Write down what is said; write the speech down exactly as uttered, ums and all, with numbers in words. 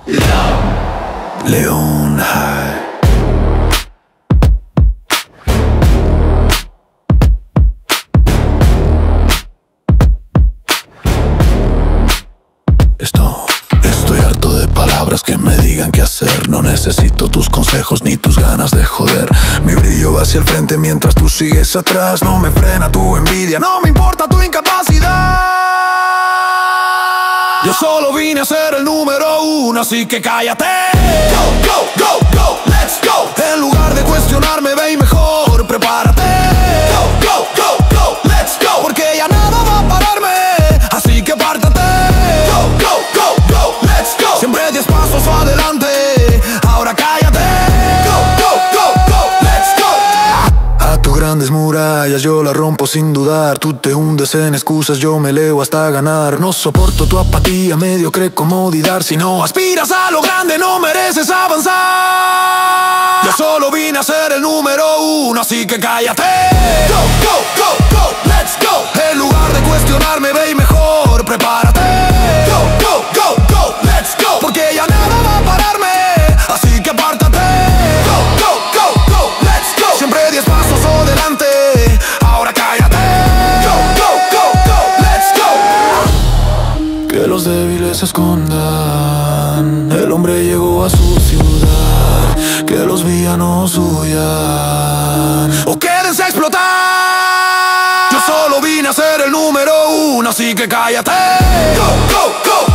León High. Esto, estoy harto de palabras que me digan qué hacer. No necesito tus consejos ni tus ganas de joder. Mi brillo va hacia el frente mientras tú sigues atrás. No me frena tu envidia, no me importa tu incapacidad. Yo solo vine a ser el número uno, así que cállate. Go, go, go, go, let's go. En lugar de cuestionarme, ve y mejor prepárate. Go, go, go, go, let's go. Porque ya nada va a pararme, así que apártate. Go, go, go, go, let's go. Siempre diez pasos adelante, ahora cállate. Go, go, go, go, let's go. A tus grandes murallas yo las rompo sin dudar. Tú te hundes en excusas, yo me elevo hasta ganar. No soporto tu apatía, mediocre comodidad. Si no aspiras a lo grande, no mereces avanzar. Yo solo vine a ser el número uno, así que cállate. Go, go, go, go, let's go. En lugar de cuestionarme, ve y mejor prepárate. Go, go, go, go, let's go. Porque ya nada va a pararme, así que apártate. Go, go, go, go, let's go. Siempre diez pasos adelante, ahora cállate. Go, go, go, go, let's go. Que los débiles se escondan, el hombre llegó a su ciudad. Que los villanos huyan o quédense a explotar. Yo solo vine a ser el número uno, así que cállate. Go, go, go.